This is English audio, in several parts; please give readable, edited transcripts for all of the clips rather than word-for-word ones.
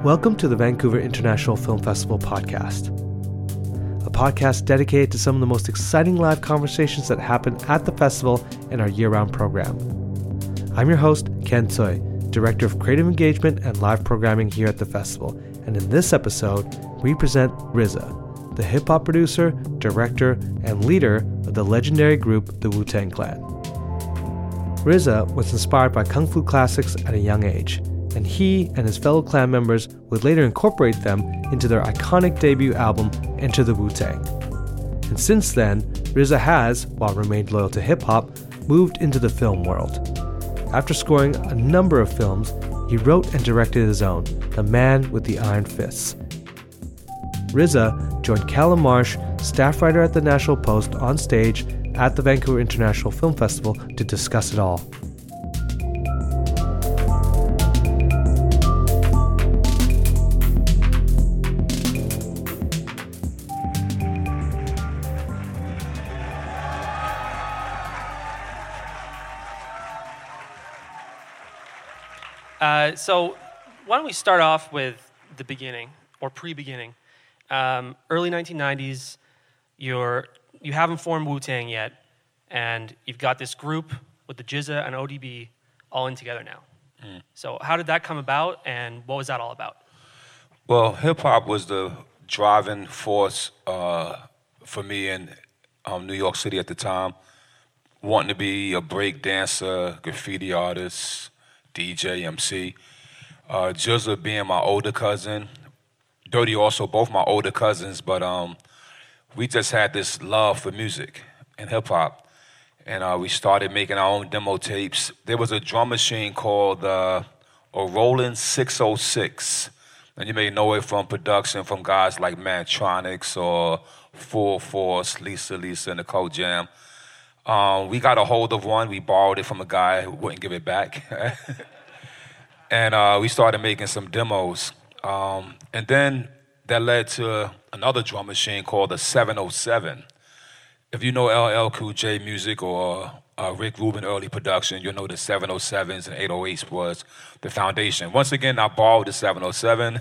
Welcome to the Vancouver International Film Festival podcast, a podcast dedicated to some of the most exciting live conversations that happen at the festival and our year-round program. I'm your host, Ken Tsui, Director of Creative Engagement and Live Programming here at the festival, and in this episode, we present RZA, the hip-hop producer, director, and leader of the legendary group, the Wu-Tang Clan. RZA was inspired by Kung Fu classics at a young age, and he and his fellow clan members would later incorporate them into their iconic debut album, Enter the Wu-Tang. And since then, RZA has, while remained loyal to hip-hop, moved into the film world. After scoring a number of films, he wrote and directed his own, The Man with the Iron Fists. RZA joined Callum Marsh, staff writer at the National Post, on stage at the Vancouver International Film Festival to discuss it all. So why don't we start off with the beginning, or pre-beginning. Early 1990s, you haven't formed Wu-Tang yet, and you've got this group with the GZA and ODB all in together now. So how did that come about, and what was that all about? Well, hip-hop was the driving force for me in New York City at the time, wanting to be a break dancer, graffiti artist, DJ, MC. GZA being my older cousin, Dirty also, both my older cousins, but we just had this love for music and hip-hop, and we started making our own demo tapes. There was a drum machine called a Roland 606, and you may know it from production from guys like Mantronix or Full Force, Lisa, and the Code Jam. We got a hold of one. We borrowed it from a guy who wouldn't give it back. And we started making some demos. And then that led to another drum machine called the 707. If you know LL Cool J music or Rick Rubin early production, you'll know the 707s and 808s was the foundation. Once again, I borrowed the 707.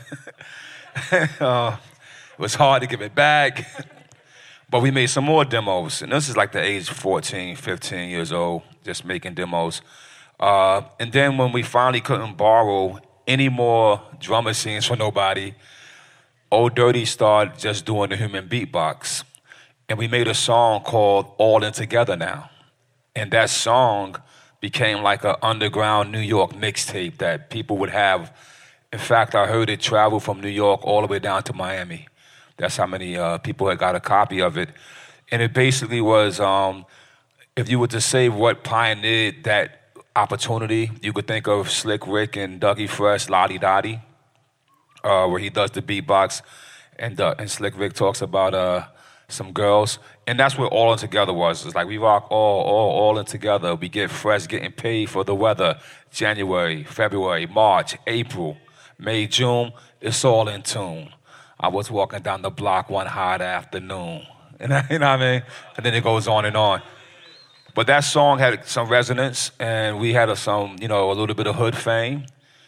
It was hard to give it back. But we made some more demos, and this is like the age 14, 15 years old, just making demos. And then when we finally couldn't borrow any more drum machines from nobody, Old Dirty started just doing the human beatbox. And we made a song called All In Together Now. And that song became like an underground New York mixtape that people would have. In fact, I heard it travel from New York all the way down to Miami. That's how many people had got a copy of it. And it basically was, if you were to say what pioneered that opportunity, you could think of Slick Rick and Dougie Fresh, Lottie Dottie, where he does the beatbox, and Slick Rick talks about some girls. And that's what All In Together was. It's like we rock all in together. We get fresh, getting paid for the weather. January, February, March, April, May, June, it's all in tune. I was walking down the block one hot afternoon. You know what I mean? And then it goes on and on. But that song had some resonance, and we had a little bit of hood fame.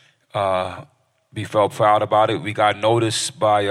We felt proud about it. We got noticed by,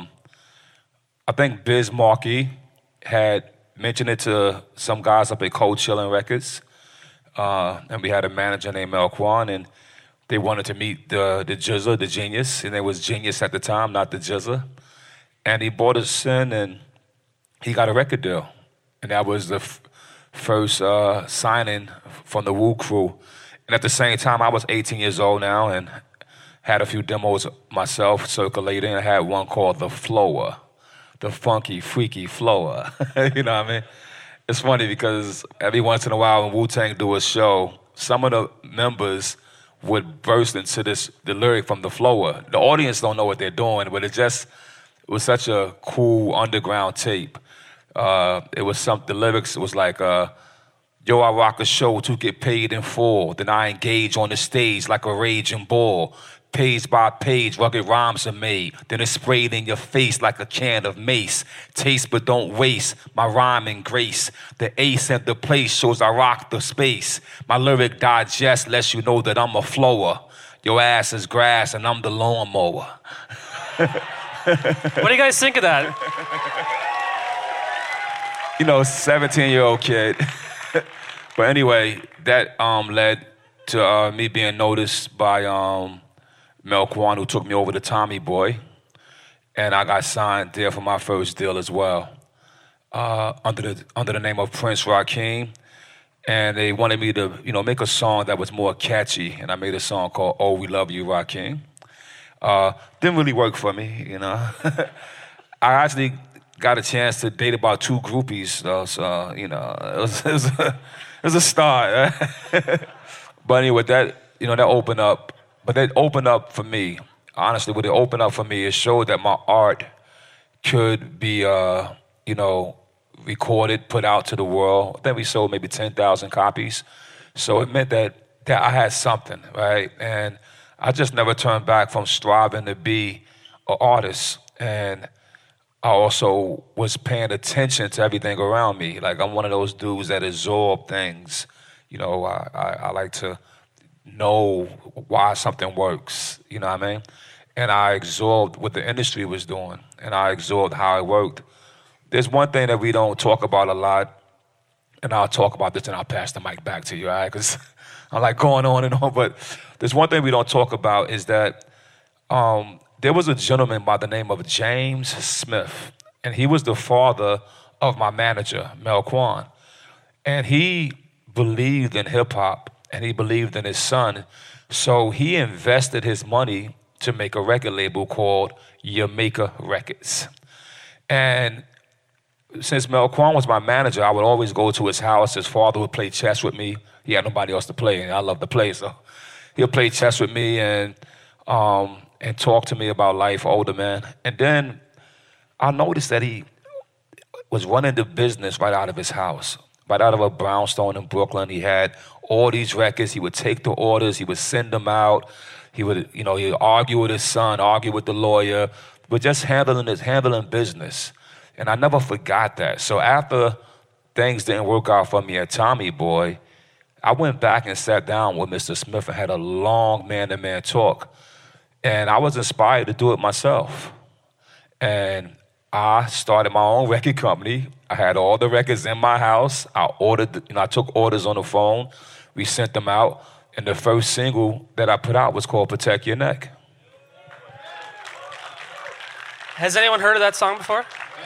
I think Biz Markie had mentioned it to some guys up at Cold Chillin' Records. And we had a manager named Mel Kwan, and they wanted to meet the GZA, the Genius, and it was Genius at the time, not the GZA. And he brought us in, and he got a record deal. And that was the first signing from the Wu crew. And at the same time, I was 18 years old now and had a few demos myself circulating. I had one called The Flower, the funky, freaky flower. You know what I mean? It's funny because every once in a while when Wu-Tang do a show, some of the members would burst into the lyric from The Flower. The audience don't know what they're doing, but it was such a cool underground tape. The lyrics was like, yo, I rock a show to get paid in full. Then I engage on the stage like a raging bull. Page by page, rugged rhymes are made. Then it's sprayed in your face like a can of mace. Taste but don't waste my rhyming grace. The ace at the place shows I rock the space. My lyric digest lets you know that I'm a flower. your ass is grass and I'm the lawnmower. What do you guys think of that? 17-year-old kid. But anyway, that led to me being noticed by Mel Kwan, who took me over to Tommy Boy. And I got signed there for my first deal as well, under the name of Prince Rakeem. And they wanted me to, make a song that was more catchy. And I made a song called "Oh, We Love You, Rakeem." Didn't really work for me, I actually got a chance to date about 2 groupies, so it was a start. But anyway, that opened up. But that opened up for me. Honestly, what it opened up for me, it showed that my art could be, recorded, put out to the world. I think we sold maybe 10,000 copies. So it meant that I had something, right? And I just never turned back from striving to be an artist. And I also was paying attention to everything around me. Like, I'm one of those dudes that absorb things. I like to know why something works, you know what I mean? And I absorbed what the industry was doing, and I absorbed how it worked. There's one thing that we don't talk about a lot, and I'll talk about this and I'll pass the mic back to you, all right? Because I'm like going on and on, but there's one thing we don't talk about is that there was a gentleman by the name of James Smith, and he was the father of my manager, Mel Kwan. And he believed in hip-hop, and he believed in his son, so he invested his money to make a record label called Jamaica Records. And since Mel Kwan was my manager, I would always go to his house. His father would play chess with me. He had nobody else to play, and I love to play, so he'll play chess with me and talk to me about life, older man. And then I noticed that he was running the business right out of his house, right out of a brownstone in Brooklyn. He had all these records. He would take the orders. He would send them out. He would, he would argue with his son, argue with the lawyer, but just handling business. And I never forgot that. So after things didn't work out for me at Tommy Boy, I went back and sat down with Mr. Smith and had a long man-to-man talk. And I was inspired to do it myself. And I started my own record company. I had all the records in my house. I took orders on the phone. We sent them out. And the first single that I put out was called Protect Your Neck. Has anyone heard of that song before?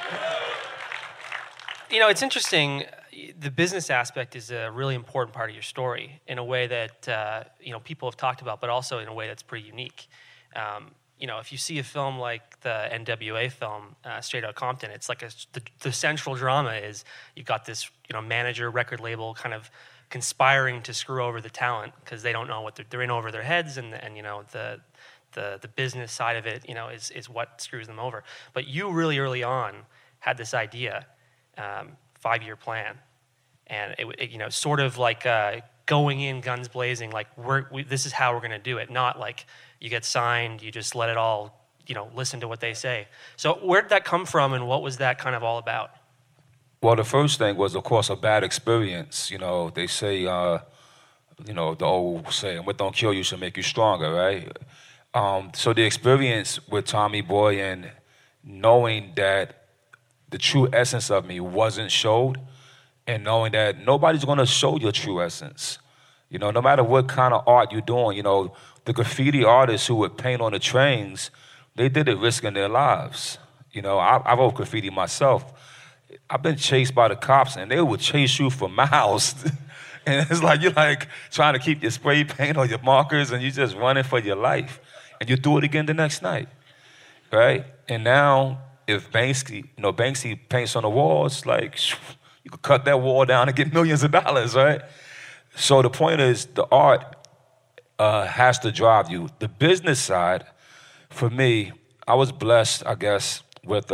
It's interesting. The business aspect is a really important part of your story in a way that, people have talked about, but also in a way that's pretty unique. If you see a film like the NWA film, Straight Outta Compton, it's like the central drama is you've got this, manager, record label kind of conspiring to screw over the talent because they don't know what they're in over their heads, and the business side of it, is what screws them over. But you really early on had this idea, 5-year plan, and it sort of like going in guns blazing, like this is how we're going to do it, not like you get signed, you just let it all, listen to what they say. So where did that come from, and what was that kind of all about? Well, the first thing was, of course, a bad experience. They say, the old saying, what don't kill you should make you stronger, right? So the experience with Tommy Boy and knowing that the true essence of me wasn't showed, and knowing that nobody's going to show your true essence. No matter what kind of art you're doing, the graffiti artists who would paint on the trains, they did it risking their lives. I wrote graffiti myself. I've been chased by the cops, and they would chase you for miles. And it's like you're like trying to keep your spray paint or your markers, and you're just running for your life. And you do it again the next night, right? And now, if Banksy paints on the walls, like you could cut that wall down and get millions of dollars, right? So the point is, the art has to drive you. The business side, for me, I was blessed, I guess, with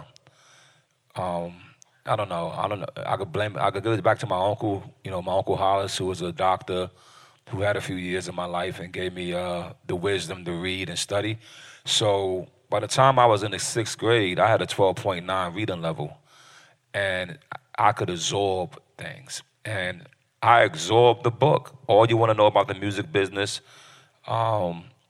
I don't know. I could give it back to my uncle, my Uncle Hollis, who was a doctor, who had a few years in my life and gave me the wisdom to read and study. So by the time I was in the 6th grade, I had a 12.9 reading level, and I could absorb things. And I absorbed the book. All you want to know about the music business,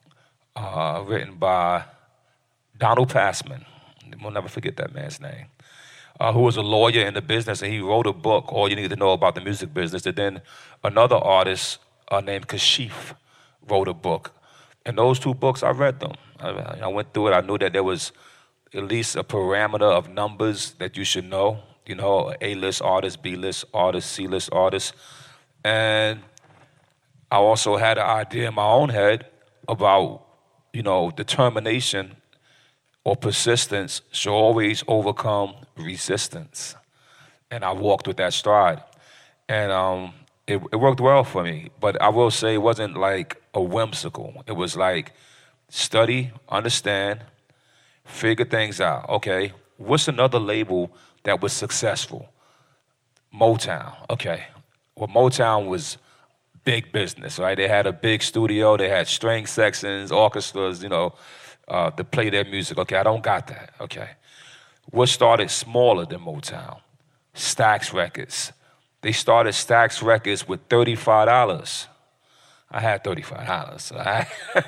written by Donald Passman. We'll never forget that man's name. Who was a lawyer in the business, and he wrote a book, All You Need to Know About the Music Business. And then another artist named Kashif wrote a book. And those two books, I read them. I went through it. I knew that there was at least a parameter of numbers that you should know. You know, A-list artist, B-list artist, C-list artist. And I also had an idea in my own head about, you know, determination or persistence should always overcome resistance. And I walked with that stride. And it worked well for me. But I will say it wasn't like a whimsical. It was like study, understand, figure things out. Okay, what's another label that was successful? Motown. Okay. Well, Motown was big business, right? They had a big studio. They had string sections, orchestras, you know, to play their music. Okay, I don't got that. Okay. What started smaller than Motown? Stax Records. They started Stax Records with $35. I had $35.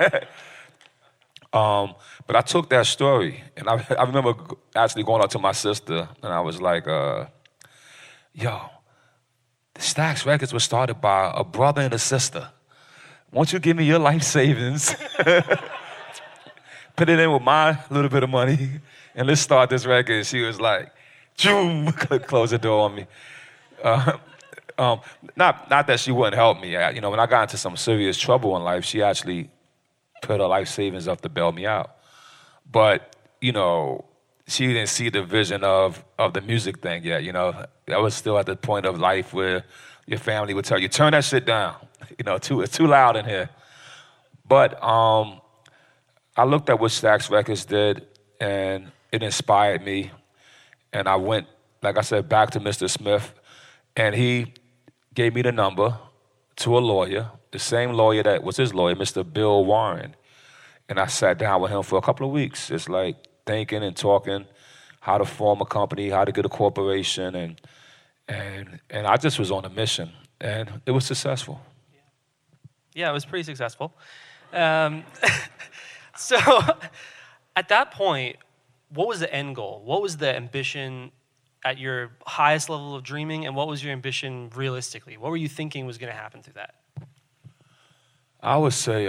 But I took that story, and I remember actually going up to my sister, and I was like, yo, the Stax Records was started by a brother and a sister. Won't you give me your life savings? Put it in with my little bit of money, and let's start this record. She was like, "Choom," close the door on me. Not that she wouldn't help me. You know, when I got into some serious trouble in life, she actually put her life savings up to bail me out. But, you know, she didn't see the vision of the music thing yet, you know. I was still at the point of life where your family would tell you, turn that shit down. You know, it's too loud in here. But I looked at what Stax Records did, and it inspired me. And I went, like I said, back to Mr. Smith, and he gave me the number to a lawyer, the same lawyer that was his lawyer, Mr. Bill Warren. And I sat down with him for a couple of weeks, just like thinking and talking how to form a company, how to get a corporation, and I just was on a mission, and it was successful. Yeah, it was pretty successful. So at that point, what was the end goal? What was the ambition at your highest level of dreaming, and what was your ambition realistically? What were you thinking was going to happen through that? I would say,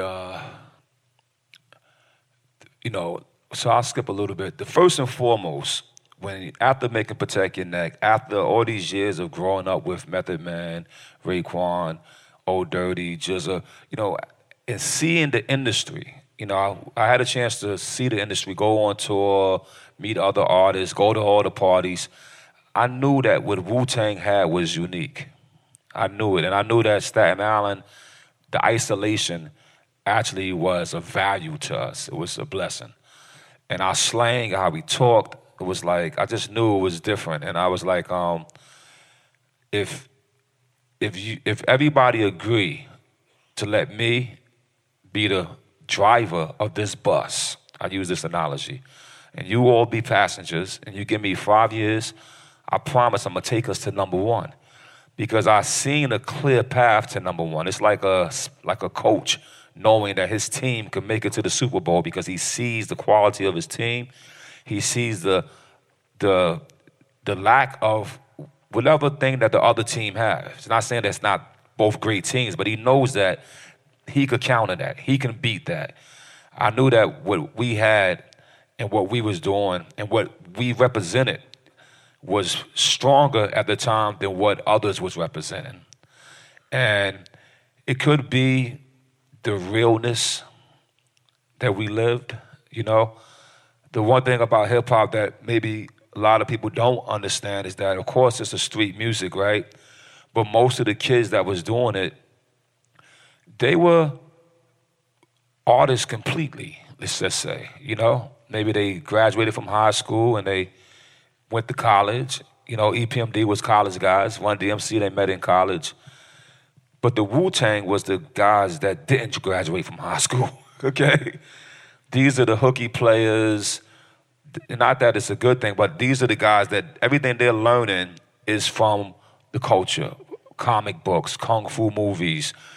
you know, so I'll skip a little bit. The first and foremost, after making Protect Your Neck, after all these years of growing up with Method Man, Raekwon, Old Dirty, GZA, you know, and seeing the industry, you know, I had a chance to see the industry, go on tour, meet other artists, go to all the parties. I knew that what Wu-Tang had was unique. I knew it, and I knew that Staten Island, the isolation actually was a value to us. It was a blessing. And our slang, how we talked, it was like, I just knew it was different. And I was like, if everybody agree to let me be the driver of this bus, I use this analogy, and you all be passengers, and you give me 5 years, I promise I'm gonna take us to number one. Because I seen a clear path to number one. It's like a coach knowing that his team can make it to the Super Bowl because he sees the quality of his team. He sees the lack of whatever thing that the other team has. It's not saying that's not both great teams, but he knows that he could counter that. He can beat that. I knew that what we had and what we was doing and what we represented was stronger at the time than what others was representing. And it could be the realness that we lived, you know. The one thing about hip hop that maybe a lot of people don't understand is that, of course, it's a street music, right? But most of the kids that was doing it, they were artists completely, let's just say, you know. Maybe they graduated from high school and they went to college. You know, EPMD was college guys. Run DMC, they met in college. But the Wu-Tang was the guys that didn't graduate from high school, okay? These are the hooky players. Not that it's a good thing, but these are the guys that everything they're learning is from the culture. Comic books, kung fu movies,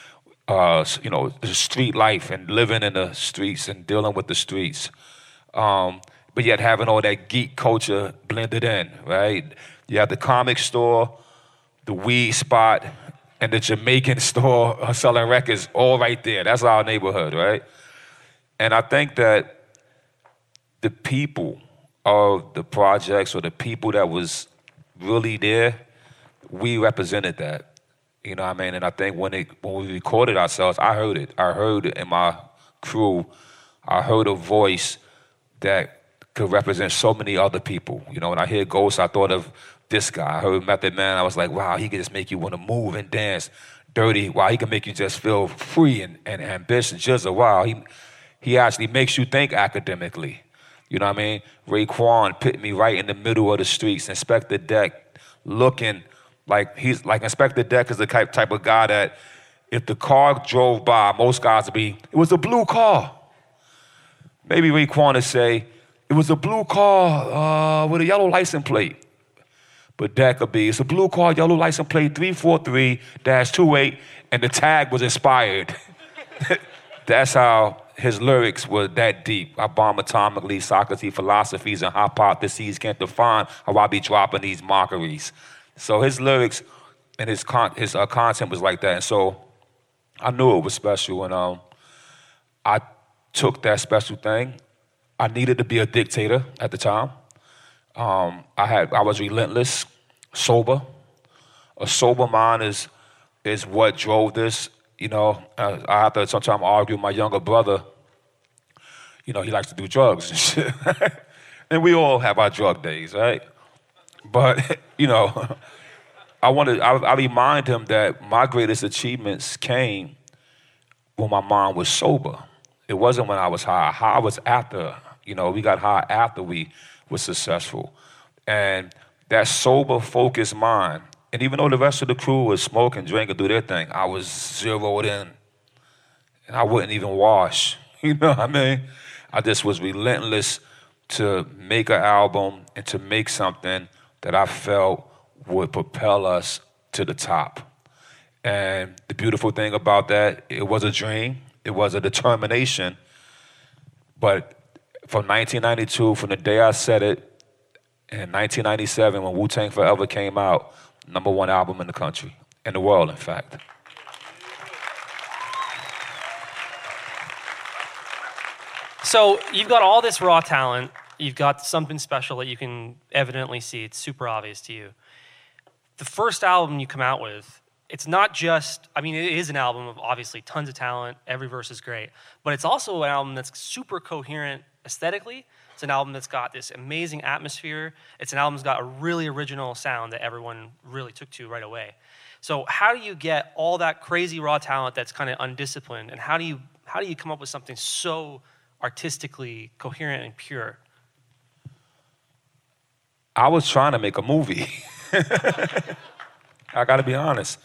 the street life and living in the streets and dealing with the streets. But yet having all that geek culture blended in, right? You have the comic store, the weed spot, and the Jamaican store selling records all right there. That's our neighborhood, right? And I think that the people of the projects or the people that was really there, we represented that. You know what I mean? And I think when we recorded ourselves, I heard it. I heard it in my crew. I heard a voice that could represent so many other people. You know, when I hear Ghost, I thought of this guy. I heard Method Man. I was like, wow, he can just make you want to move and dance. Dirty, wow, he can make you just feel free and ambitious. Just a wow, he actually makes you think academically. You know what I mean? Raekwon put me right in the middle of the streets. Inspector Deck looking like Inspector Deck is the type of guy that if the car drove by, most guys would be, it was a blue car. Maybe Raekwon would say, it was a blue car with a yellow license plate. But Deck would be, it's a blue car, yellow license plate 343-28, and the tag was inspired. That's how his lyrics were that deep. I bomb atomically, Socrates' philosophies and hypotheses can't define how I be dropping these mockeries. So his lyrics and his content was like that. And so I knew it was special. And I took that special thing. I needed to be a dictator at the time. I was relentless, sober. A sober mind is what drove this. You know, I have to sometimes argue with my younger brother. You know, he likes to do drugs and shit. And we all have our drug days, right? But, you know, I remind him that my greatest achievements came when my mind was sober. It wasn't when I was high. High was after. You know, we got high after we were successful. And that sober, focused mind, and even though the rest of the crew was smoking, drinking, do their thing, I was zeroed in. And I wouldn't even wash. You know what I mean? I just was relentless to make an album and to make something that I felt would propel us to the top. And the beautiful thing about that, it was a dream. It was a determination. But from 1992, from the day I said it, in 1997, when Wu-Tang Forever came out, #1 album in the country, in the world, in fact. So you've got all this raw talent. You've got something special that you can evidently see. It's super obvious to you. The first album you come out with, it's not just, I mean, it is an album of obviously tons of talent. Every verse is great. But it's also an album that's super coherent aesthetically. It's an album that's got this amazing atmosphere. It's an album that's got a really original sound that everyone really took to right away. So how do you get all that crazy raw talent that's kind of undisciplined, and how do you come up with something so artistically coherent and pure? I was trying to make a movie. I gotta be honest.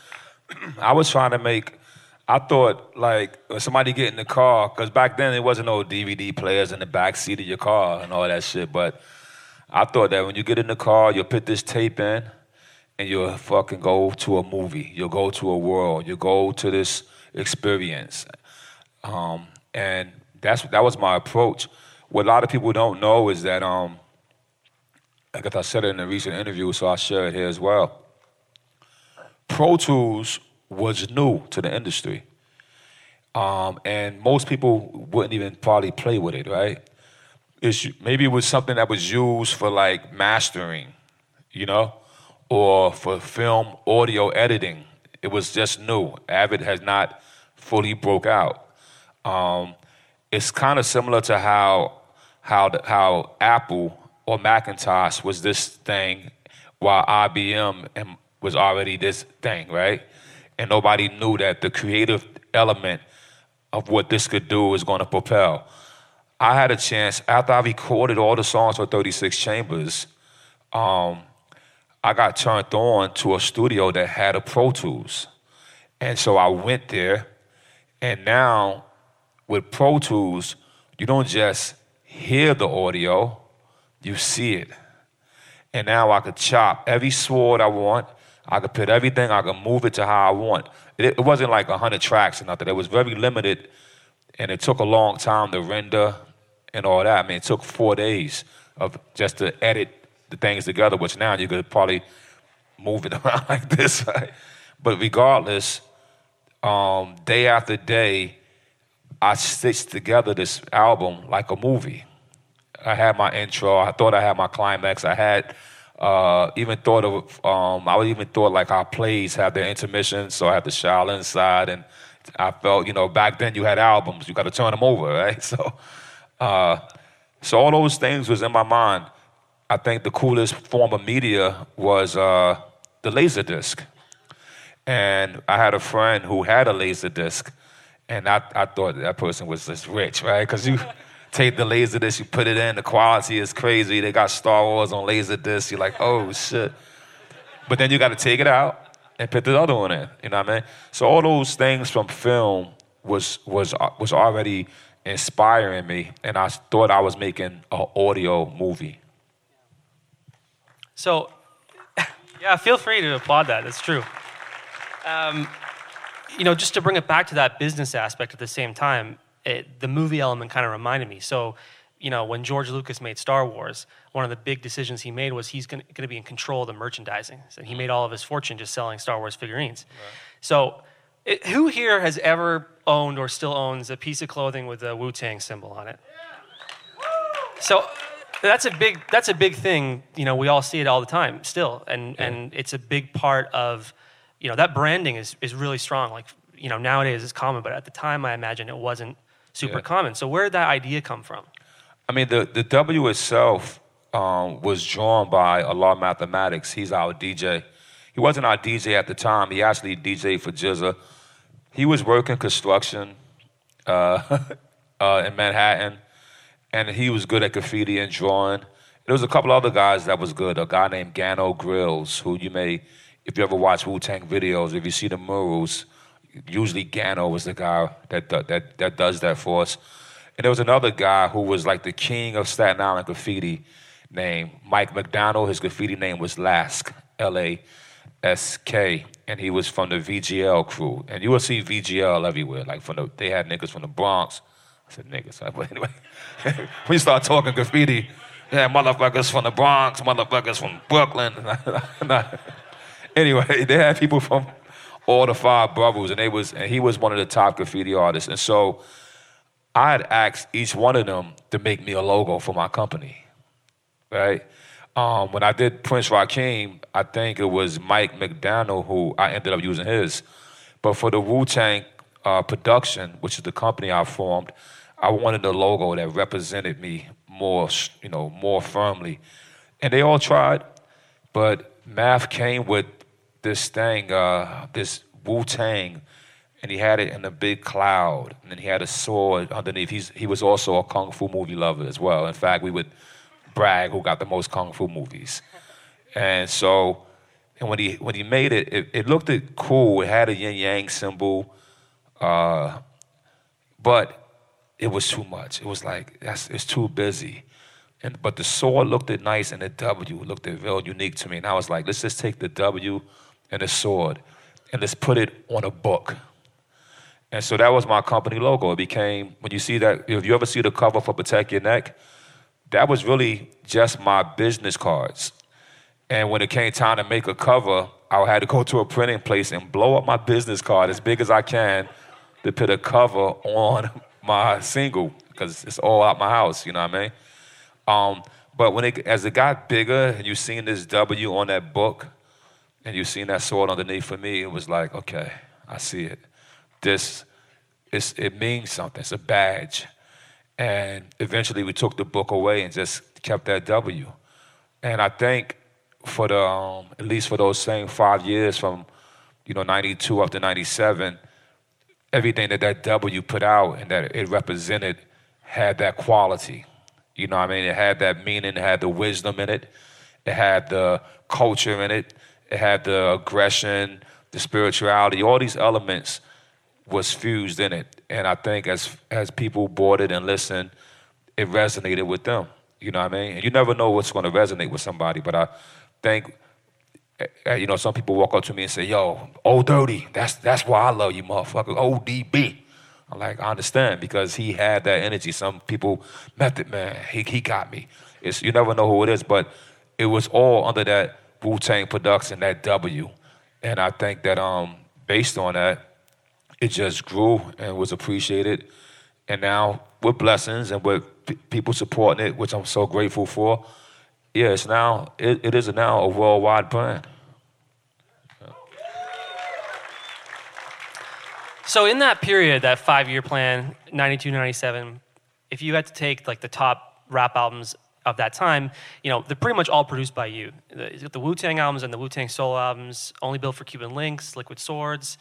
I thought, like, when somebody get in the car, because back then there wasn't no DVD players in the back seat of your car and all that shit, but I thought that when you get in the car, you'll put this tape in and you'll fucking go to a movie. You'll go to a world. You'll go to this experience. And that was my approach. What a lot of people don't know is that, like I said it in a recent interview, so I'll share it here as well. Pro Tools was new to the industry. And most people wouldn't even probably play with it, right? Maybe it was something that was used for like mastering, you know, or for film audio editing. It was just new. Avid has not fully broke out. It's kind of similar to how Apple or Macintosh was this thing while IBM was already this thing, right? And nobody knew that the creative element of what this could do was going to propel. I had a chance, after I recorded all the songs for 36 Chambers, I got turned on to a studio that had a Pro Tools. And so I went there, and now with Pro Tools, you don't just hear the audio, you see it. And now I could chop every sword I want, I could put everything, I could move it to how I want. It wasn't like 100 tracks or nothing. It was very limited, and it took a long time to render and all that. I mean, it took 4 days of just to edit the things together, which now you could probably move it around like this, right? But regardless, day after day, I stitched together this album like a movie. I had my intro. I thought I had my climax. I had even thought of, I even thought like how plays have their intermission, so I had the Shaolin side, and I felt, back then you had albums, you got to turn them over, right? So all those things was in my mind. I think the coolest form of media was the Laserdisc. And I had a friend who had a Laserdisc, and I thought that person was just rich, right? Because you take the Laserdisc, you put it in, the quality is crazy. They got Star Wars on Laserdisc. You're like, oh, shit. But then you got to take it out and put the other one in, you know what I mean? So all those things from film was already inspiring me, and I thought I was making an audio movie. So, yeah, feel free to applaud that. It's true. Just to bring it back to that business aspect at the same time, the movie element kind of reminded me. So, when George Lucas made Star Wars, one of the big decisions he made was he's going to be in control of the merchandising. So he made all of his fortune just selling Star Wars figurines. Right. So who here has ever owned or still owns a piece of clothing with a Wu-Tang symbol on it? Yeah. So that's a big thing. We all see it all the time still. And it's a big part of, that branding is really strong. Like, nowadays it's common, but at the time I imagine it wasn't super common. So where did that idea come from? I mean, the W itself was drawn by Allah Mathematics. He's our DJ. He wasn't our DJ at the time. He actually DJ'd for Jizza. He was working construction in Manhattan, and he was good at graffiti and drawing. There was a couple other guys that was good. A guy named Gano Grills, who you may, if you ever watch Wu-Tang videos, if you see the murals, usually Gano was the guy that does that for us. And there was another guy who was like the king of Staten Island graffiti named Mike McDonald. His graffiti name was Lask, L-A-S-K, and he was from the VGL crew. And you will see VGL everywhere. Like they had niggas from the Bronx. I said niggas, but anyway. When you start talking graffiti, yeah, motherfuckers from the Bronx, motherfuckers from Brooklyn. Anyway, they had people from all the 5 boroughs, and he was one of the top graffiti artists. And so I had asked each one of them to make me a logo for my company, right? When I did Prince Rakeem, I think it was Mike McDonald who I ended up using his. But for the Wu-Tang production, which is the company I formed, I wanted a logo that represented me more, more firmly. And they all tried, but Math came with this thing, this Wu-Tang, and he had it in a big cloud, and then he had a sword underneath. He was also a Kung Fu movie lover as well. In fact, we would brag who got the most Kung Fu movies. And so, and when he made it, it looked cool. It had a yin-yang symbol, but it was too much. It was like, it's too busy. But the sword looked nice, and the W looked real unique to me. And I was like, let's just take the W and the sword, and let's put it on a book. And so that was my company logo. It became, when you see that, if you ever see the cover for Protect Your Neck, that was really just my business cards. And when it came time to make a cover, I had to go to a printing place and blow up my business card as big as I can to put a cover on my single, because it's all out my house, you know what I mean? But as it got bigger, and you seen this W on that book, and you seen that sword underneath, for me, it was like, okay, I see it. It means something. It's a badge. And eventually we took the book away and just kept that W. And I think for at least for those same 5 years from, 92 up to 97, everything that W put out and that it represented had that quality. You know what I mean? It had that meaning, it had the wisdom in it, it had the culture in it, it had the aggression, the spirituality, all these elements was fused in it. And I think as people bought it and listened, it resonated with them. You know what I mean? And you never know what's going to resonate with somebody, but I think you know, some people walk up to me and say, yo, Old Dirty, that's why I love you, motherfucker, ODB. I'm like, I understand, because he had that energy. Some people, Method Man, he got me. You never know who it is, but it was all under that Wu-Tang production, that W. And I think that based on that, it just grew and was appreciated. And now with blessings and with people supporting it, which I'm so grateful for, yeah, it is now a worldwide brand. So in that period, that 5-year plan, 92, 97, if you had to take like the top rap albums of that time, you know, they're pretty much all produced by you. The Wu-Tang albums and the Wu-Tang solo albums, Only Built for Cuban Links, Liquid Swords.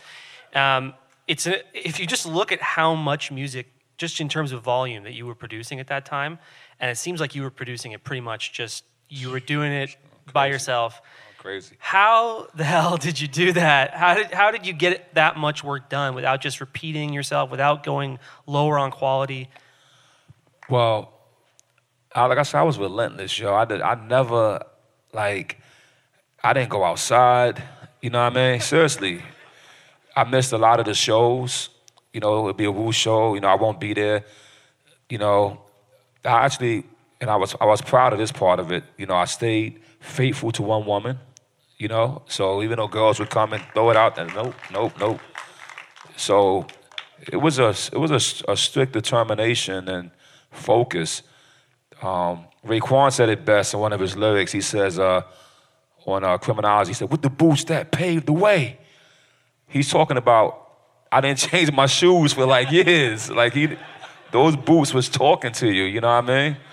If you just look at how much music, just in terms of volume, that you were producing at that time, and it seems like you were producing it pretty much just, you were doing it by yourself. Crazy. How the hell did you do that? How did you get that much work done without just repeating yourself, without going lower on quality? Well, like I said, I was relentless, yo. I never, like, I didn't go outside. You know what I mean? Seriously. I missed a lot of the shows. You know, it would be a Wu show. You know, I won't be there. You know, I was proud of this part of it. You know, I stayed faithful to one woman. You know, so even though girls would come and throw it out, and nope. So it was a strict determination and focus. Raekwon said it best in one of his lyrics. He says on Criminology, he said, "With the boots that paved the way." He's talking about, I didn't change my shoes for like years. Like those boots was talking to you. You know what I mean?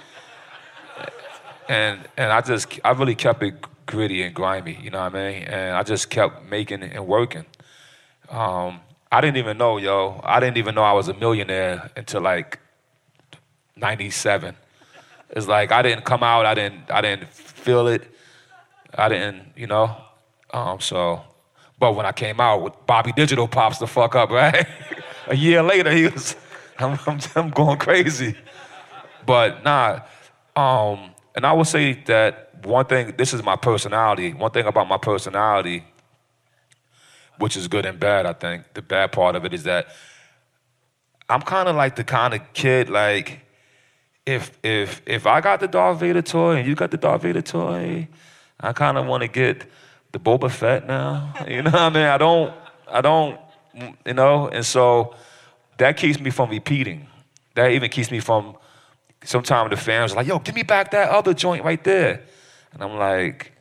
And I really kept it gritty and grimy, you know what I mean? And I just kept making and working. I didn't even know I was a millionaire until like 97. It's like I didn't come out, I didn't feel it. I didn't, you know. But when I came out with Bobby Digital pops the fuck up, right? A year later I'm going crazy. But nah, and I would say that one thing, this is my personality. One thing about my personality, which is good and bad, I think. The bad part of it is that I'm kind of like the kind of kid, like, if I got the Darth Vader toy and you got the Darth Vader toy, I kind of want to get the Boba Fett now. You know what I mean? I don't, you know? And so that keeps me from repeating. That even keeps me from, sometimes the fans are like, yo, give me back that other joint right there. And I'm like,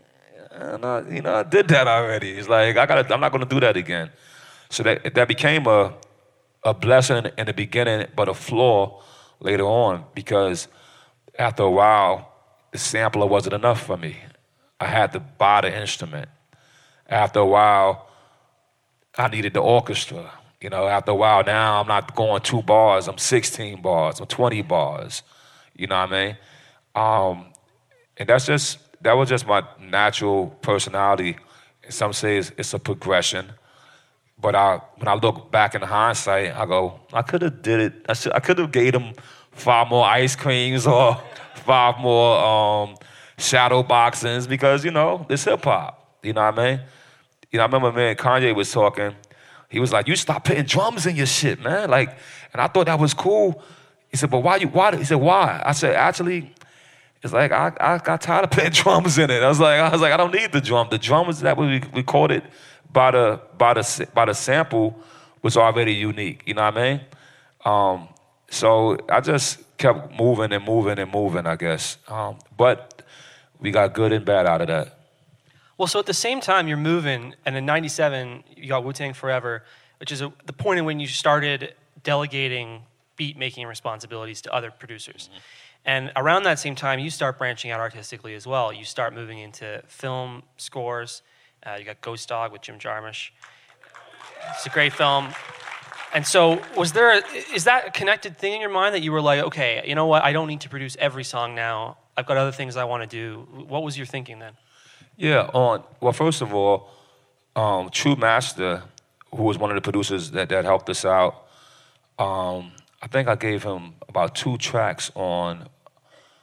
I did that already. It's like, I'm not gonna do that again. So that became a blessing in the beginning, but a flaw later on, because after a while, the sampler wasn't enough for me. I had to buy the instrument. After a while, I needed the orchestra. You know, after a while, now I'm not going 2 bars, I'm 16 bars, I'm 20 bars. You know what I mean? And that was just my natural personality. Some say it's a progression. But when I look back in hindsight, I go, I could have did it. I could have gave them 5 more ice creams or 5 more shadow boxings, because, you know, it's hip-hop. You know what I mean? You know, I remember me and Kanye was talking. He was like, you stop putting drums in your shit, man. Like, and I thought that was cool. He said, but why? He said, why? I said, actually, it's like I got tired of putting drums in it. I was like, I don't need the drum. The drums that we recorded by the sample was already unique. You know what I mean? So I just kept moving and moving and moving, I guess. But we got good and bad out of that. Well, so at the same time you're moving, and in 97 you got Wu-Tang Forever, which is the point in when you started delegating beat-making responsibilities to other producers. Mm-hmm. And around that same time, you start branching out artistically as well. You start moving into film scores. You got Ghost Dog with Jim Jarmusch. It's a great film. And so is that a connected thing in your mind that you were like, okay, you know what, I don't need to produce every song now. I've got other things I want to do. What was your thinking then? Yeah, well, first of all, True Master, who was one of the producers that helped us out, I think I gave him about 2 tracks on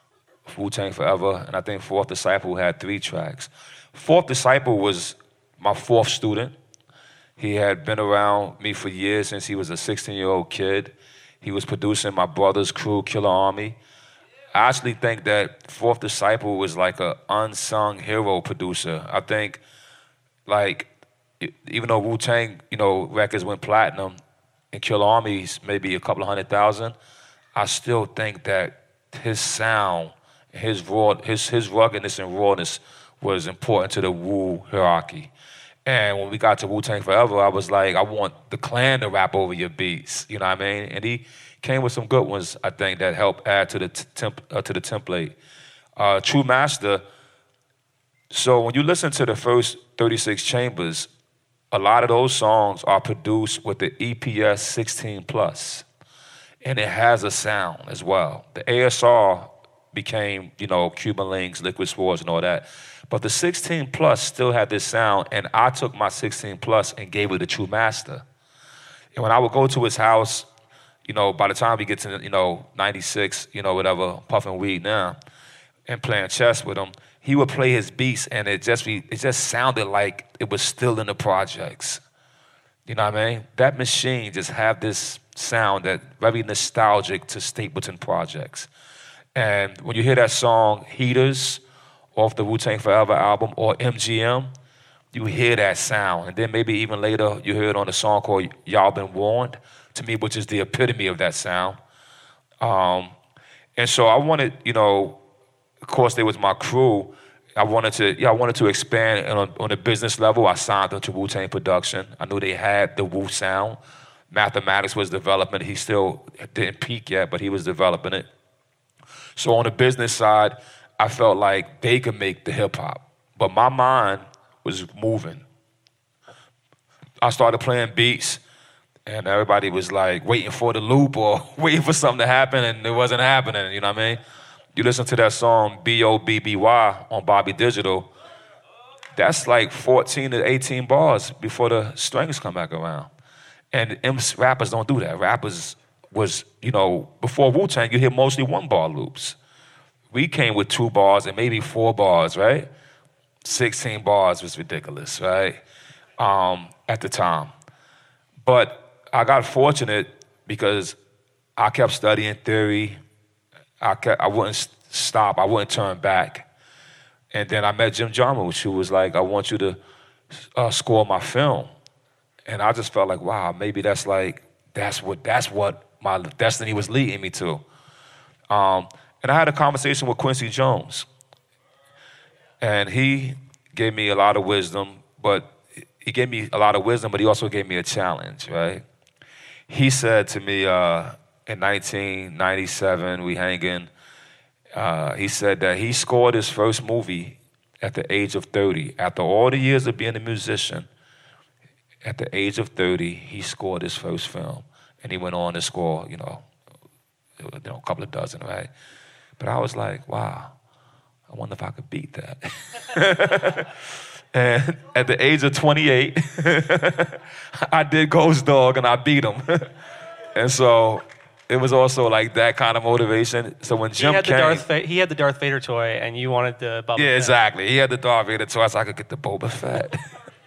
Wu-Tang Forever, and I think Fourth Disciple had 3 tracks. Fourth Disciple was my 4th student. He had been around me for years since he was a 16-year-old kid. He was producing my brother's crew, Killer Army. I actually think that Fourth Disciple was like an unsung hero producer. I think, like, even though Wu-Tang, records went platinum and Killer Army's maybe a couple of 100,000, I still think that his sound, his ruggedness and rawness was important to the Wu hierarchy. And when we got to Wu-Tang Forever, I was like, I want the Clan to rap over your beats, you know what I mean? And he came with some good ones, I think, that helped add to the template. True Master, so when you listen to the first 36 Chambers, a lot of those songs are produced with the EPS 16+, and it has a sound as well. The ASR became, Cuban Links, Liquid Swords, and all that. But the 16+ still had this sound, and I took my 16+ and gave it to True Master. And when I would go to his house, by the time we get to, 96, whatever, puffing weed now, and playing chess with him, he would play his beats, and it just sounded like it was still in the projects. You know what I mean? That machine just had this sound that very nostalgic to Stapleton projects. And when you hear that song, Heaters, off the Wu-Tang Forever album, or MGM, you hear that sound. And then maybe even later, you hear it on a song called Y'all Been Warned, to me, which is the epitome of that sound. And so I wanted, of course, they was my crew. I wanted to expand on a business level. I signed them to Wu-Tang Production. I knew they had the Wu sound. Mathematics was developing. He still didn't peak yet, but he was developing it. So on the business side, I felt like they could make the hip hop, but my mind was moving. I started playing beats, and everybody was like waiting for the loop or waiting for something to happen, and it wasn't happening, you know what I mean? You listen to that song, B.O.B.B.Y. on Bobby Digital, that's like 14 to 18 bars before the strings come back around. And rappers don't do that. Rappers was, before Wu-Tang, you hear mostly 1-bar loops. We came with 2 bars and maybe 4 bars, right? 16 bars was ridiculous, right? At the time. But I got fortunate because I kept studying theory. I wouldn't stop. I wouldn't turn back. And then I met Jim Jarmusch, who was like, I want you to score my film. And I just felt like, wow, maybe that's what my destiny was leading me to. And I had a conversation with Quincy Jones. And he gave me a lot of wisdom, but he also gave me a challenge, right? He said to me in 1997, we hanging, he said that he scored his first movie at the age of 30. After all the years of being a musician, at the age of 30, he scored his first film. And he went on to score, a couple of dozen, right? But I was like, wow, I wonder if I could beat that. And at the age of 28, I did Ghost Dog and I beat him. And so it was also like that kind of motivation. So when Jim came... he had the Darth Vader toy and you wanted the Boba Fett. Yeah, exactly. He had the Darth Vader toy so I could get the Boba Fett.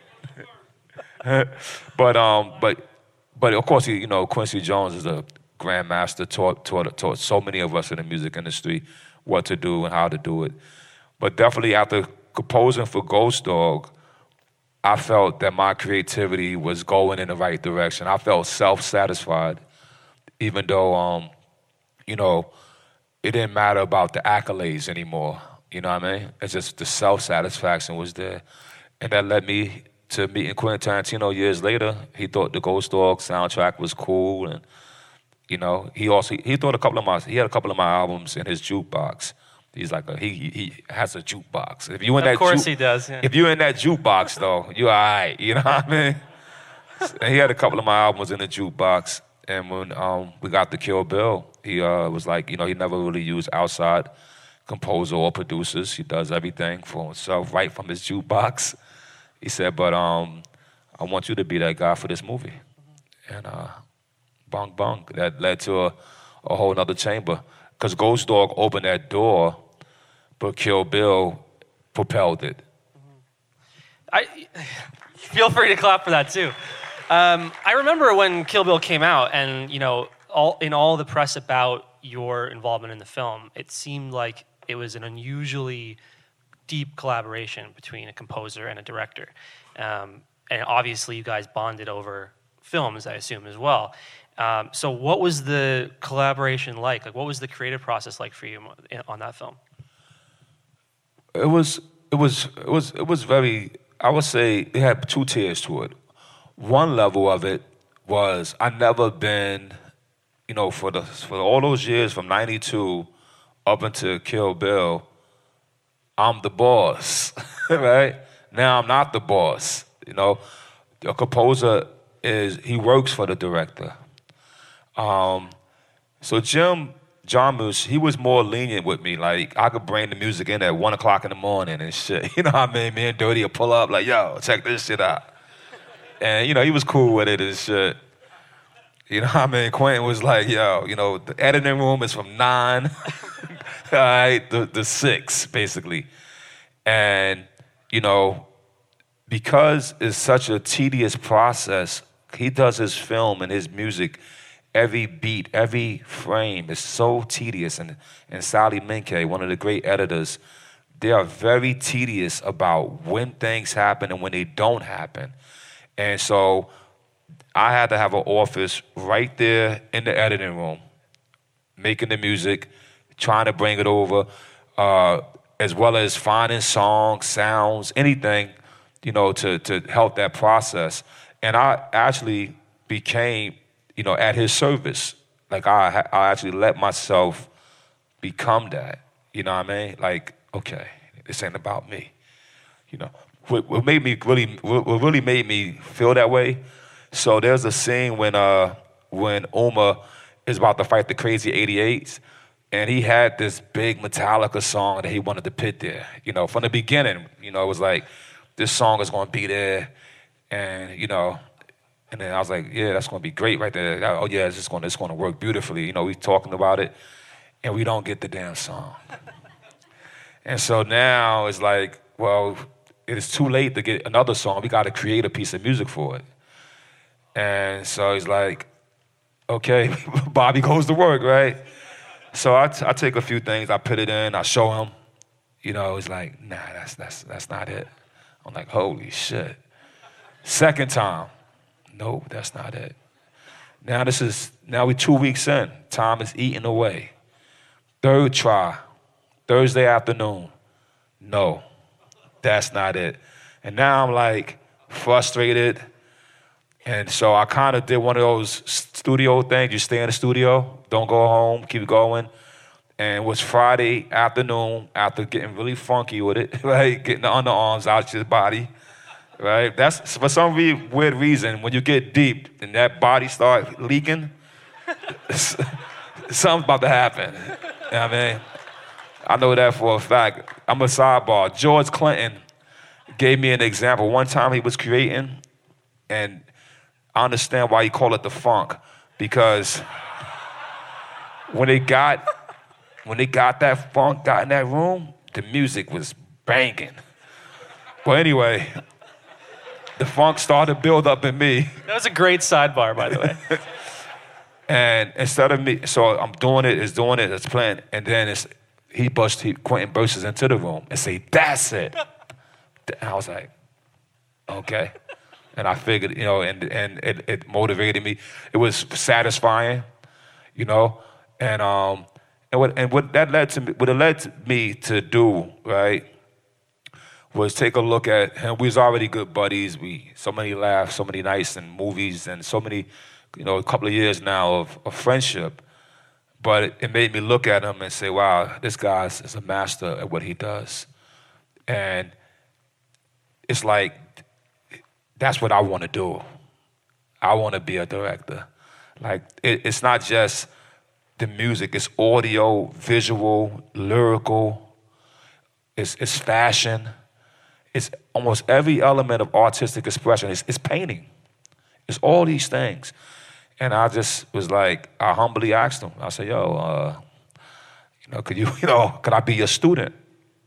But of course, Quincy Jones is a grandmaster, taught so many of us in the music industry what to do and how to do it. But definitely after composing for Ghost Dog, I felt that my creativity was going in the right direction. I felt self-satisfied, even though, it didn't matter about the accolades anymore. You know what I mean? It's just the self-satisfaction was there. And that led me to meeting Quentin Tarantino years later. He thought the Ghost Dog soundtrack was cool, and he had a couple of my albums in his jukebox. He's like he has a jukebox. If you in of course he does. Yeah. If you're in that jukebox though, you're all right. You know what I mean? And he had a couple of my albums in the jukebox. And when we got the Kill Bill, he was like, he never really used outside composer or producers. He does everything for himself, right from his jukebox. He said, but I want you to be that guy for this movie. And bong bong, that led to a whole nother chamber. Because Ghost Dog opened that door but Kill Bill propelled it. Feel free to clap for that too. I remember when Kill Bill came out, and all the press about your involvement in the film, it seemed like it was an unusually deep collaboration between a composer and a director. And obviously you guys bonded over films, I assume, as well. So what was the collaboration like? Like, what was the creative process like for you on that film? It was very, I would say it had two tiers to it. One level of it was I never been, for all those years from 92 up until Kill Bill, I'm the boss, right? Now I'm not the boss, The composer he works for the director. So Jim Jarmusch, he was more lenient with me. Like, I could bring the music in at 1 o'clock in the morning and shit. You know what I mean? Me and Dirty would pull up like, yo, check this shit out. And, he was cool with it and shit. You know what I mean? Quentin was like, yo, the editing room is from 9, all right, to 6, basically. And, because it's such a tedious process, he does his film and his music, every beat, every frame is so tedious. And Sally Menke, one of the great editors, they are very tedious about when things happen and when they don't happen. And so I had to have an office right there in the editing room, making the music, trying to bring it over, as well as finding songs, sounds, anything, to help that process. And I actually became, at his service. Like, I actually let myself become that. You know what I mean? Like, okay, this ain't about me. What really made me feel that way. So there's a scene when Uma is about to fight the Crazy 88s, and he had this big Metallica song that he wanted to put there. From the beginning, it was like, this song is gonna be there, and and then I was like, yeah, that's gonna be great right there. Oh yeah, it's gonna work beautifully. We talking about it, and we don't get the damn song. And so now it's like, well, it is too late to get another song. We got to create a piece of music for it. And so he's like, okay, Bobby goes to work, right? So I take a few things, I put it in, I show him. He's like, nah, that's not it. I'm like, holy shit. Second time, no, that's not it. Now we're 2 weeks in. Time is eating away. Third try, Thursday afternoon. No, that's not it. And now I'm like frustrated. And so I kind of did one of those studio things. You stay in the studio, don't go home, keep going. And it was Friday afternoon after getting really funky with it, right? Getting the underarms out your body, right? That's, for some weird reason, when you get deep and that body start leaking, something's about to happen. You know what I mean? I know that for a fact. I'm a sidebar. George Clinton gave me an example. One time he was creating, and I understand why he called it the funk, because when they got that funk, got in that room, the music was banging. But anyway, the funk started to build up in me. That was a great sidebar, by the way. And instead of me, so I'm doing it's playing, and then Quentin bursts into the room and say, that's it. And I was like, okay. And I figured, and it motivated me. It was satisfying, and what it led me to do, right, was take a look at him. We was already good buddies. So many laughs, so many nights and movies, and so many, a couple of years now of friendship. But it made me look at him and say, wow, this guy is a master at what he does. And it's like, that's what I want to do. I want to be a director. Like, it's not just the music, it's audio, visual, lyrical, it's fashion. It's almost every element of artistic expression. It's painting. It's all these things. And I just was like, I humbly asked him. I said, yo, could I be your student?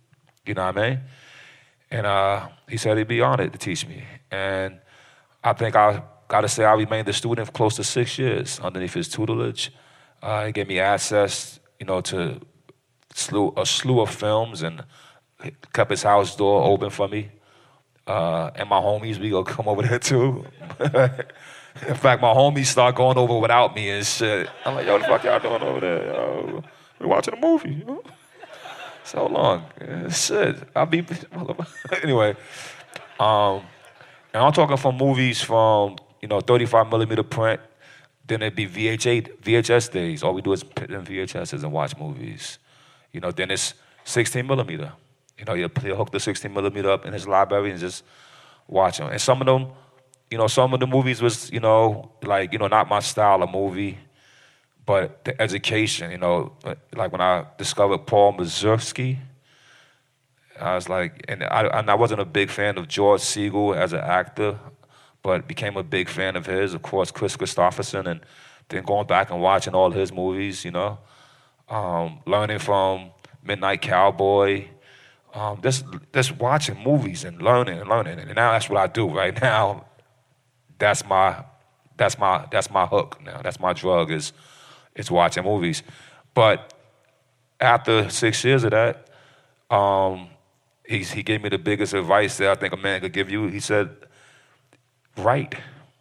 You know what I mean? And he said he'd be honored to teach me. And I think I got to say I remained a student for close to 6 years underneath his tutelage. He gave me access, to a slew of films and kept his house door open for me. And my homies, we go come over there too. In fact, my homies start going over without me and shit. I'm like, yo, what the fuck y'all doing over there? Yo, we watching a movie. So long. Shit. I'll be... Anyway. And I'm talking from movies from, 35 millimeter print. Then it'd be VHS days. All we do is put in VHSs and watch movies. Then it's 16 millimeter. He'll hook the 16 millimeter up in his library and just watch them. And some of them, some of the movies was, not my style of movie, but the education, like when I discovered Paul Mazursky, I was like, and I wasn't a big fan of George Segal as an actor, but became a big fan of his, of course, Chris Christopherson, and then going back and watching all his movies, learning from Midnight Cowboy, just watching movies and learning, and now that's what I do right now. That's my hook now. That's my drug is watching movies. But after 6 years of that, he gave me the biggest advice that I think a man could give you. He said, write.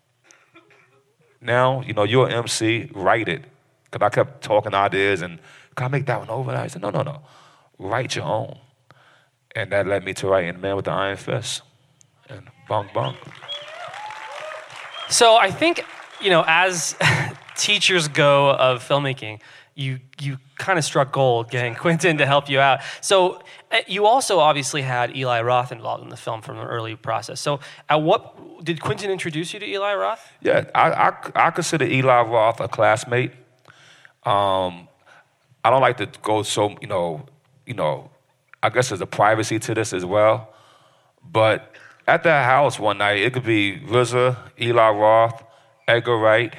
Now, you're an MC, write it. Because I kept talking ideas and, can I make that one over? I said, no. Write your own. And that led me to writing Man with the Iron Fist. And bong, bong. So I think, as teachers go of filmmaking, you kind of struck gold getting Quentin to help you out. So you also obviously had Eli Roth involved in the film from an early process. So did Quentin introduce you to Eli Roth? Yeah, I consider Eli Roth a classmate. I don't like to go so, I guess there's a privacy to this as well. But at that house one night, it could be RZA, Eli Roth, Edgar Wright,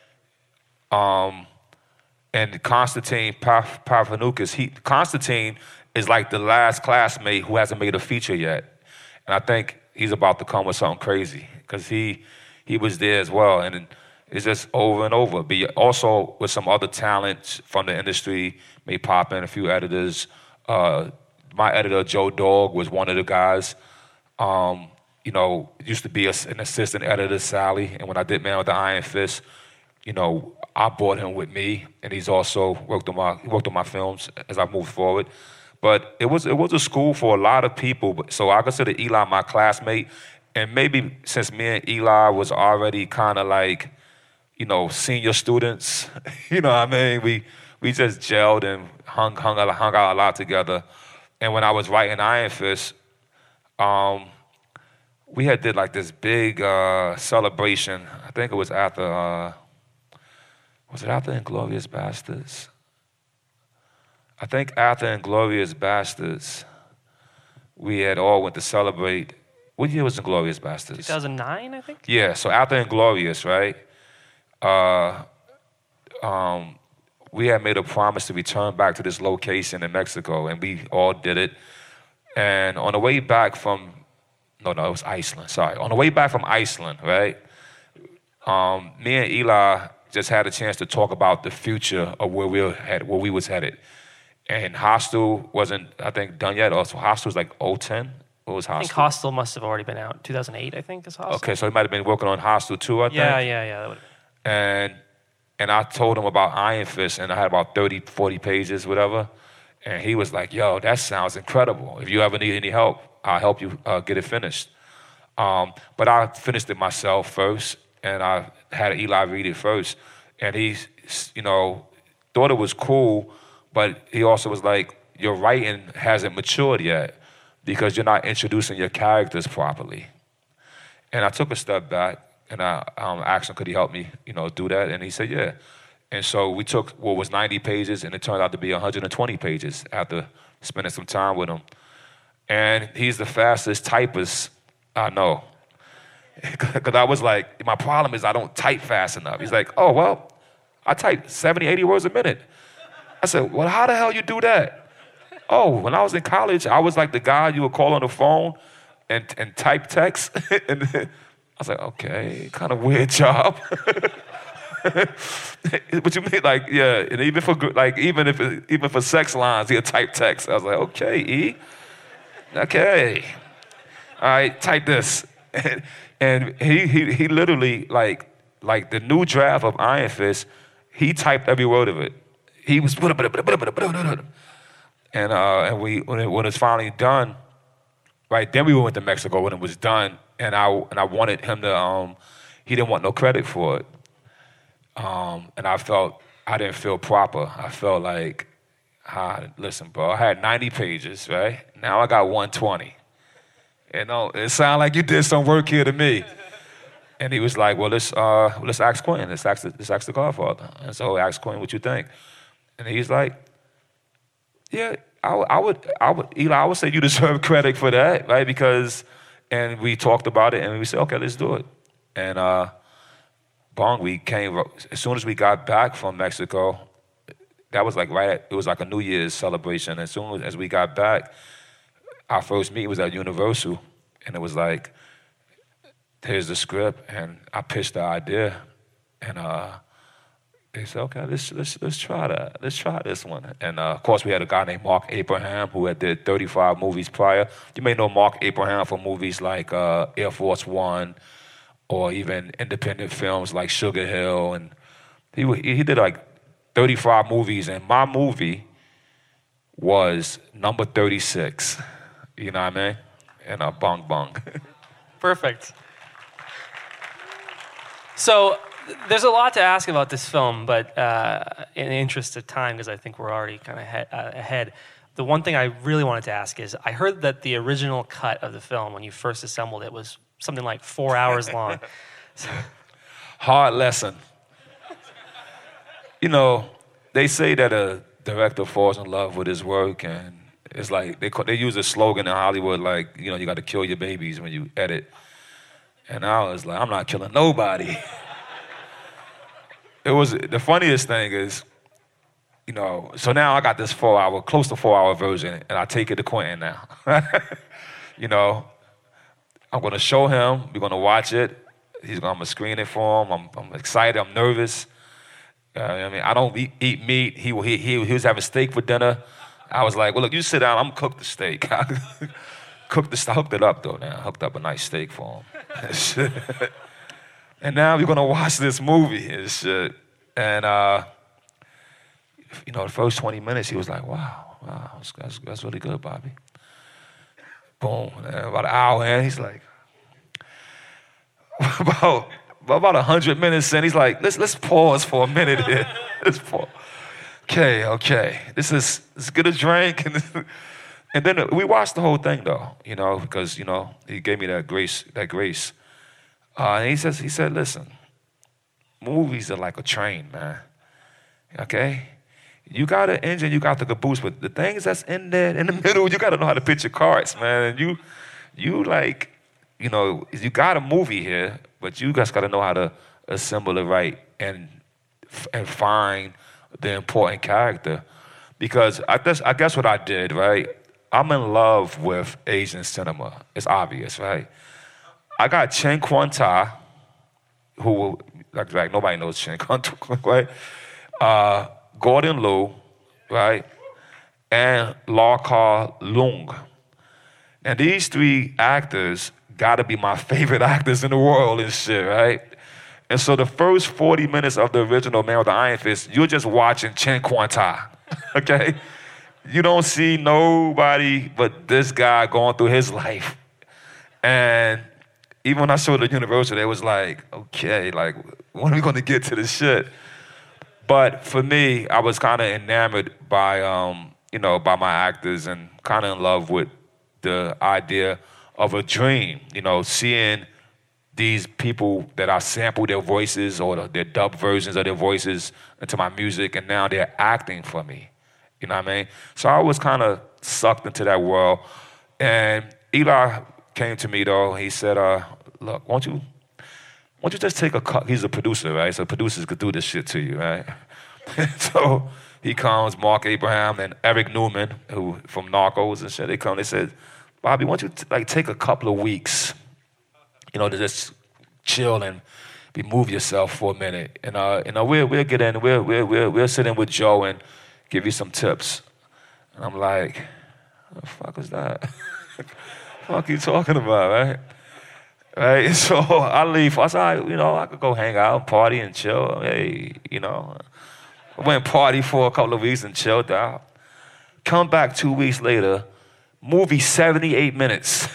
and Konstantin Pavanukis. Konstantin is like the last classmate who hasn't made a feature yet. And I think he's about to come with something crazy because he was there as well. And it's just over and over. But also with some other talents from the industry, may pop in a few editors. My editor, Joe Dog, was one of the guys. Used to be an assistant editor, Sally. And when I did Man with the Iron Fist, I brought him with me, and he's also worked on my films as I moved forward. But it was a school for a lot of people. So I consider Eli my classmate, and maybe since me and Eli was already kind of like, senior students, what I mean? We just gelled and hung out a lot together. And when I was writing Iron Fist, we had did like this big celebration. I think it was after. Was it after Inglourious Basterds? I think after Inglourious Basterds, we had all went to celebrate. What year was Inglourious Basterds? 2009, I think? Yeah, so after Inglourious, right? We had made a promise to return back to this location in Mexico, and we all did it. And on the way back from, it was Iceland, sorry. On the way back from Iceland, right? Me and Eli just had a chance to talk about the future of where we was headed. And Hostel wasn't, I think, done yet. Also, Hostel was like 2010. What was Hostel? I think Hostel must have already been out. 2008, I think, is Hostel. Okay, so he might have been working on Hostel too, I think. Yeah, that would have been. And I told him about Iron Fist, and I had about 30, 40 pages, whatever. And he was like, yo, that sounds incredible. If you ever need any help, I'll help you get it finished. But I finished it myself first, and I had Eli read it first. And he, thought it was cool, but he also was like, your writing hasn't matured yet because you're not introducing your characters properly. And I took a step back, and I asked him, could he help me, do that? And he said, yeah. And so we took what was 90 pages, and it turned out to be 120 pages after spending some time with him. And he's the fastest typist I know. Because I was like, my problem is I don't type fast enough. He's like, oh, well, I type 70, 80 words a minute. I said, well, how the hell you do that? oh, when I was in college, I was like the guy you would call on the phone and type text. And I was like, okay, kind of weird job. What you mean, like, yeah, and even for sex lines, he'll type text. I was like, okay, E, okay, all right, type this, and he literally like the new draft of Iron Fist, he typed every word of it. He was and when it was finally done, right then we went to Mexico when it was done, and I wanted him to he didn't want no credit for it. And I didn't feel proper. I felt like, listen, bro, I had 90 pages, right? Now I got 120. You know, it sounded like you did some work here to me. And he was like, well, let's ask Quentin. Let's ask the Godfather. And so I asked Quentin, what you think? And he's like, yeah, I would, Eli, I would say you deserve credit for that, right? And we talked about it, and we said, okay, let's do it. And we came, as soon as we got back from Mexico, that was like it was like a New Year's celebration. As soon as we got back, our first meeting was at Universal, and it was like, here's the script, and I pitched the idea, and they said, okay, let's try that. Let's try this one. And of course, we had a guy named Mark Abraham who had did 35 movies prior. You may know Mark Abraham for movies like Air Force One, or even independent films like Sugar Hill, and he did like 35 movies, and my movie was number 36. You know what I mean? And bong bong. Perfect. So there's a lot to ask about this film, but in the interest of time, because I think we're already kind of ahead, the one thing I really wanted to ask is, I heard that the original cut of the film, when you first assembled it, was something like 4 hours long. Hard lesson. You know, they say that a director falls in love with his work, and it's like they use a slogan in Hollywood, like, you know, you got to kill your babies when you edit. And I was like, I'm not killing nobody. It was the funniest thing is, you know, so now I got this close to 4 hour version, and I take it to Quentin now. You know, I'm gonna show him. We're gonna watch it. I'm gonna screen it for him. I'm excited. I'm nervous. I mean, I don't eat meat. He was having steak for dinner. I was like, well, look, you sit down. I'm gonna cook the steak. I hooked it up though. Now I hooked up a nice steak for him. And now we're gonna watch this movie and shit. And you know, the first 20 minutes, he was like, wow, that's really good, Bobby. Boom. And about an hour in, he's like, about 100 minutes in, he's like, let's pause for a minute here. Let's pause. Okay. Let's get a drink. And then we watched the whole thing though, you know, because, you know, he gave me that grace. And he said, listen, movies are like a train, man. Okay? You got an engine, you got the caboose, but the things that's in there, in the middle, you got to know how to pitch your cards, man. And you like, you know, you got a movie here, but you guys got to know how to assemble it right and find the important character. Because I guess what I did, right? I'm in love with Asian cinema. It's obvious, right? I got Chen Kwon-ta, who, like nobody knows Chen Kwon-ta, right? Gordon Liu, right? And Lau Kar-leung. And these three actors gotta be my favorite actors in the world and shit, right? And so the first 40 minutes of the original Man with the Iron Fist, you're just watching Chen Kwon-ta, okay? You don't see nobody but this guy going through his life. And even when I showed the Universal, it was like, okay, like, when are we gonna get to this shit? But for me, I was kind of enamored by, you know, by my actors and kind of in love with the idea of a dream, you know, seeing these people that I sampled their voices or their dub versions of their voices into my music, and now they're acting for me, you know what I mean? So I was kind of sucked into that world. And Eli came to me, though. He said, look, why don't you just take a cut? He's a producer, right? So producers could do this shit to you, right? So he comes, Mark Abraham and Eric Newman, who from Narcos and shit. They come. They said, Bobby, why don't you take a couple of weeks, to just chill and remove yourself for a minute, and we'll get in. We'll sit in with Joe and give you some tips. And I'm like, what the fuck is that? What the fuck you talking about, right? Right. So I leave. I said, I could go hang out, party, and chill. Hey, I went party for a couple of weeks and chilled out. Come back 2 weeks later, movie 78 minutes.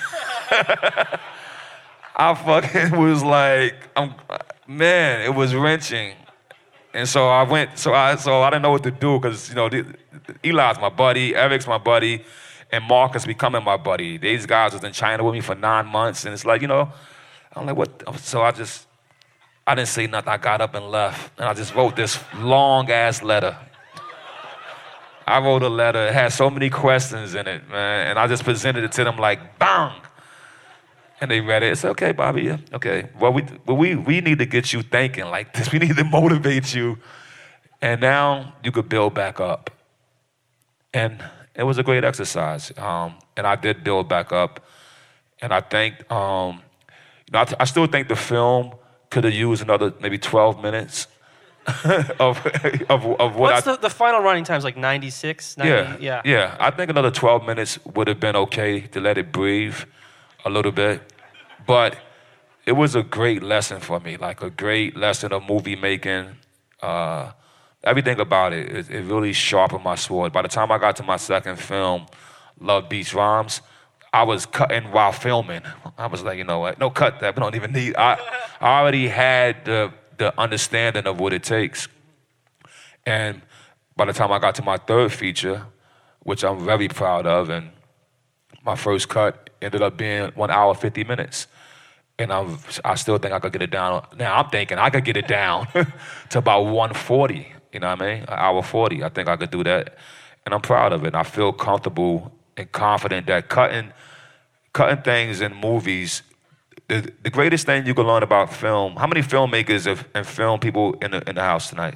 I fucking was like, man, it was wrenching. And so I went, so I didn't know what to do because, Eli's my buddy, Eric's my buddy, and Marcus becoming my buddy. These guys was in China with me for 9 months, and it's like, I'm like, what? So I didn't say nothing. I got up and left, and I just wrote this long-ass letter. I wrote a letter. It had so many questions in it, man, and I just presented it to them like, bang! And they read it. It's okay, Bobby. Yeah, okay. Well, we need to get you thinking like this. We need to motivate you. And now you could build back up. And it was a great exercise. And I did build back up. And I think, I still think the film could have used another maybe 12 minutes of what What's the final running time is like 96? 90, yeah. I think another 12 minutes would have been okay to let it breathe a little bit. But it was a great lesson for me, like a great lesson of movie making. Everything about it really sharpened my sword. By the time I got to my second film, Love Beats Rhymes, I was cutting while filming. I was like, you know what? No, cut that. We don't even need. I already had the understanding of what it takes. And by the time I got to my third feature, which I'm very proud of, and my first cut ended up being 1 hour, 50 minutes. And I still think I could get it down. Now I'm thinking I could get it down to about 140, you know what I mean? 1 hour 40, I think I could do that. And I'm proud of it. And I feel comfortable and confident that cutting things in movies, the greatest thing you can learn about film, how many filmmakers and film people in the house tonight?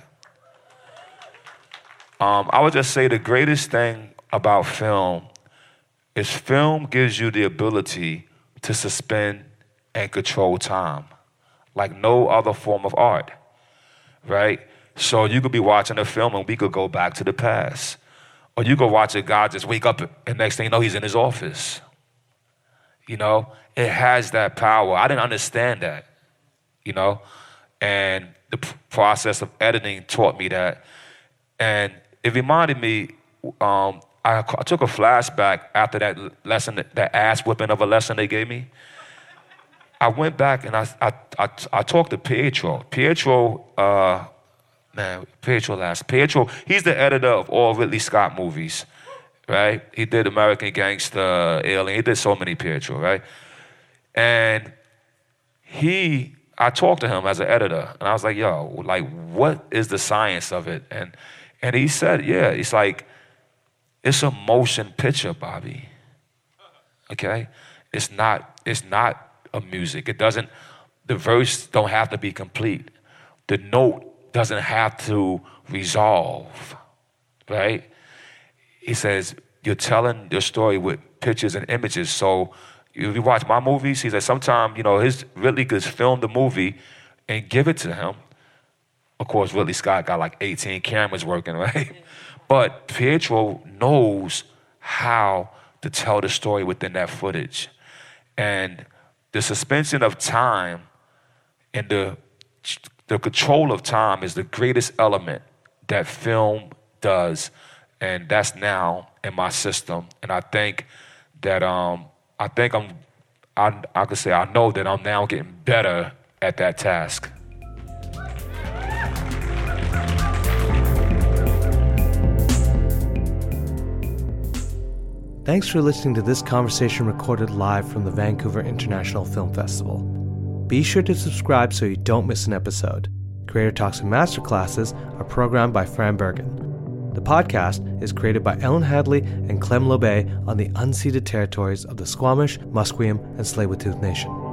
I would just say the greatest thing about film is film gives you the ability to suspend and control time like no other form of art, right? So you could be watching a film and we could go back to the past. Or you could watch a guy just wake up and next thing you know, he's in his office. It has that power. I didn't understand that, and the process of editing taught me that. And it reminded me, I took a flashback after that lesson, that ass whipping of a lesson they gave me. I went back and I talked to Pietro. Pietro, he's the editor of all Ridley Scott movies, right? He did American Gangster, Alien, he did so many Pietro, right? And I talked to him as an editor, and I was like, yo, like, what is the science of it? And he said, yeah, it's like, it's a motion picture, Bobby. Okay? It's not a music. The verse don't have to be complete. The note doesn't have to resolve, right? He says, you're telling your story with pictures and images. So if you watch my movies, he says sometimes, Ridley could film the movie and give it to him. Of course, Ridley Scott got like 18 cameras working, right? But Pietro knows how to tell the story within that footage. And the suspension of time and the control of time is the greatest element that film does. And that's now in my system. And I think that I could say I know that I'm now getting better at that task. Thanks for listening to this conversation recorded live from the Vancouver International Film Festival. Be sure to subscribe so you don't miss an episode. Creator Talks and Masterclasses are programmed by Fran Bergen. The podcast is created by Ellen Hadley and Clem Lobe on the unceded territories of the Squamish, Musqueam, and Tsleil-Waututh Nation.